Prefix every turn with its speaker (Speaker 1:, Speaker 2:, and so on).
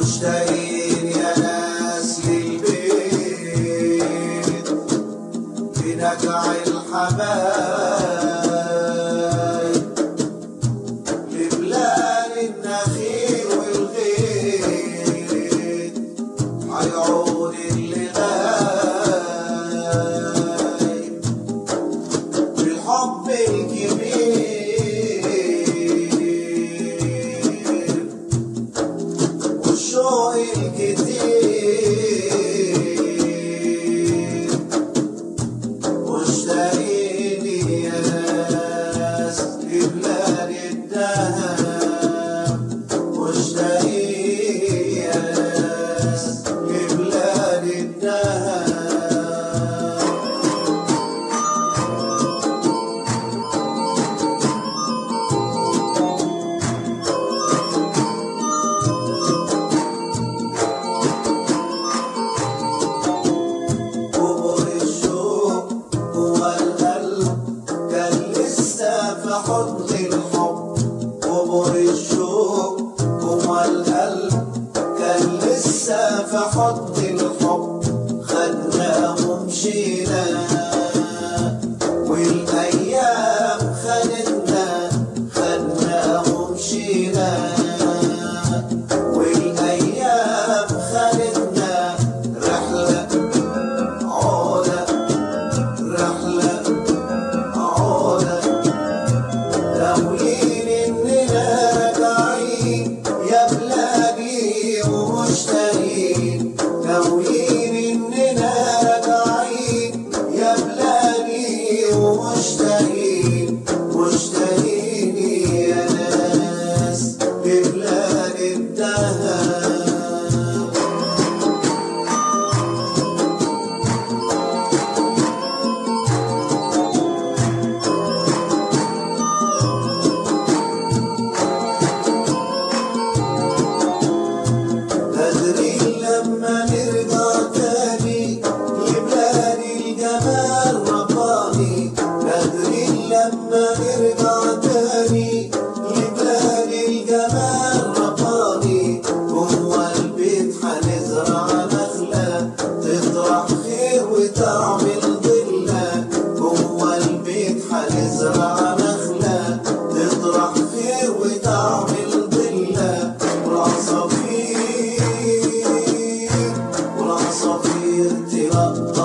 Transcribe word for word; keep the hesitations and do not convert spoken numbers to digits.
Speaker 1: مشتاقين يا ناس للبيت بنجع الحبايب لبلاد النخيل والغيط عيون اللي غايب بالحب الكبير والشوق الكتير مشتاقين يا ناس لبلاد الدهب مشتاقين يا ناس لبلاد الدهب حضن الحب قبر الشوق جوا القلب كان لسه في حضن الحب خدنا ومشينا والايام خدتنا خدنا ومشينا والايام خدتنا رحله عوده رحله ناويين اننا راجعين يا بلادي ومشتاقين ناويين اننا راجعين يا بلادي ومشتاقين مشتاقين يا ناس لبلاد الدهب لما نرجع تاني لبلاد الجمال رباني قادرين لما نرجع تاني لبلاد الجمال رباني جوا البيت حنزرع نخلة تطرح خير وتعمل ضلة جوا البيت حنزرع نخلة تطرح خير وتعمل ضلة والعصافير والعصافير ترقص